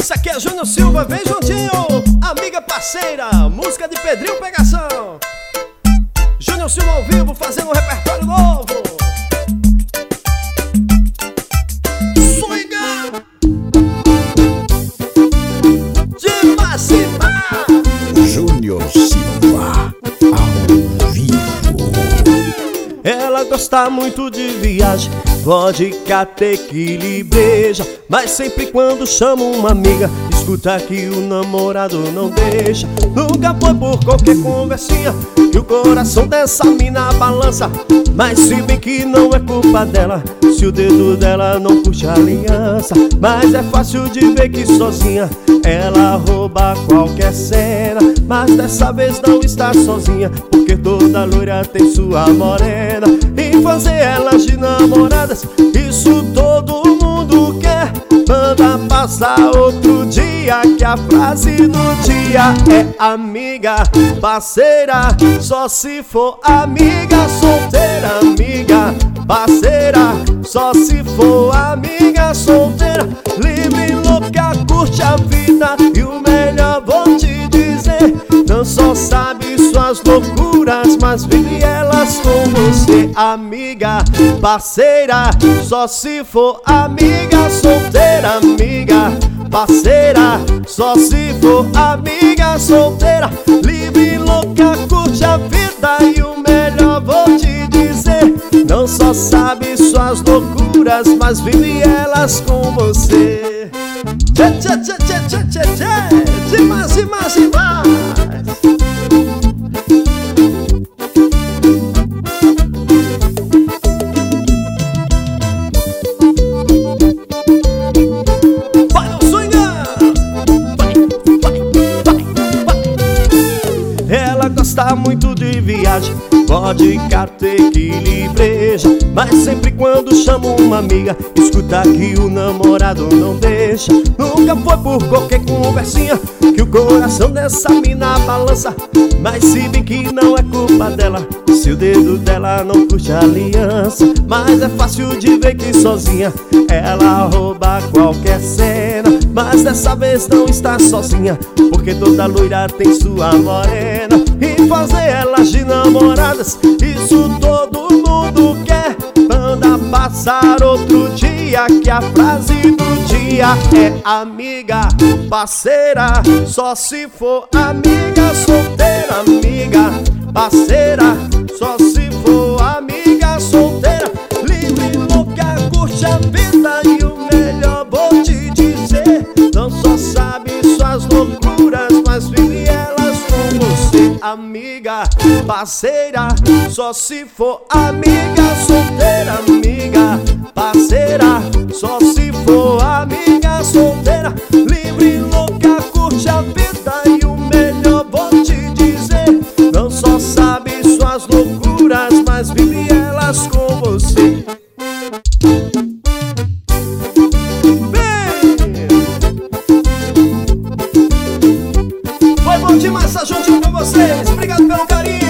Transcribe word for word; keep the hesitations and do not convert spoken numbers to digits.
Isso aqui é Júnior Silva, vem juntinho, amiga parceira, música de Pedrinho Pegação. Júnior Silva ao vivo, fazendo um repertório novo. Swinga de Macimá. Júnior Silva ao vivo. Ela gosta muito de viagem, vodka, tequila e breja, mas sempre quando chama uma amiga, escuta que o namorado não deixa. Nunca foi por qualquer conversinha que o coração dessa mina balança, mas se bem que não é culpa dela, se o dedo dela não puxa a aliança. Mas é fácil de ver que sozinha ela rouba qualquer cena, mas dessa vez não está sozinha, porque toda loira tem sua morena. E fazer elas de namoradas, isso todo mundo quer. Manda passar outro dia, que a frase do dia é amiga, parceira, só se for amiga. Solteira, amiga, parceira, só se for amiga. Solteira, livre, louca, curte a vida, e o melhor vou te dizer, não só sabe suas loucuras, mas vive elas com você. Amiga, parceira, só se for amiga. Solteira, amiga, parceira, só se for amiga. Solteira, livre, louca, curte a vida, e o melhor vou te dizer, não só sabe suas loucuras, mas vive elas com você. Tchê, tchê, tchê, tchê, tchê, tchê, tchê, demais, demais, demais. Vai no swing, vai, vai, vai, vai. Ela gosta muito de viagem, vodka, tequila e breja, mas sempre quando chama uma amiga, escuta que o namorado não deixa. Nunca foi por qualquer conversinha que o coração dessa mina balança, mas se bem que não é culpa dela, se o dedo dela não puxa a aliança. Mas é fácil de ver que sozinha ela rouba qualquer cena, mas dessa vez não está sozinha, porque toda loira tem sua morena. E fazer elas de namoradas, isso todo mundo quer. Manda passar outro dia, que a frase do dia é amiga, parceira, só se for amiga. Solteira, amiga, parceira, só se for amiga. Solteira, livre, louca, curte a vida, e o melhor vou te dizer, não só sabe suas loucuras, mas vive elas com você. Amiga, parceira, só se for amiga. Solteira, amiga, parceira, só se for amiga. Solteira, livre, louca, curte a vida, e o melhor vou te dizer, não só sabe suas loucuras, mas vive elas com você. Bem, foi bom demais estar juntinho com vocês. Obrigado pelo carinho.